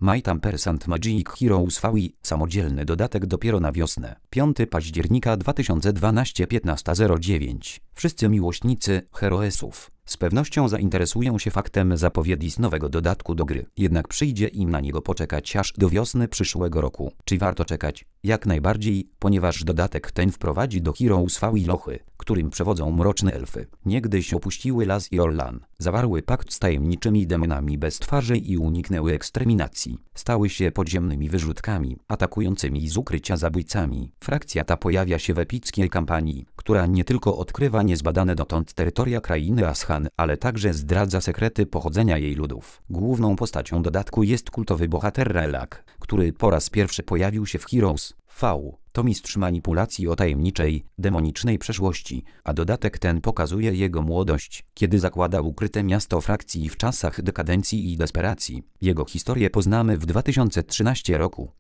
Might Ampersand Magic Heroes V. Samodzielny dodatek dopiero na wiosnę. 5 października 2012 15:09. Wszyscy miłośnicy Heroesów z pewnością zainteresują się faktem zapowiedzi nowego dodatku do gry. Jednak przyjdzie im na niego poczekać aż do wiosny przyszłego roku. Czy warto czekać? Jak najbardziej, ponieważ dodatek ten wprowadzi do Heroes V lochy, którym przewodzą mroczne elfy. Niegdyś opuściły las i Orlan, zawarły pakt z tajemniczymi demonami bez twarzy i uniknęły eksterminacji. Stały się podziemnymi wyrzutkami, atakującymi z ukrycia zabójcami. Frakcja ta pojawia się w epickiej kampanii, która nie tylko odkrywa niezbadane dotąd terytoria krainy Ashan, ale także zdradza sekrety pochodzenia jej ludów. Główną postacią dodatku jest kultowy bohater Relak, który po raz pierwszy pojawił się w Heroes V. To mistrz manipulacji o tajemniczej, demonicznej przeszłości, a dodatek ten pokazuje jego młodość, kiedy zakłada ukryte miasto frakcji w czasach dekadencji i desperacji. Jego historię poznamy w 2013 roku.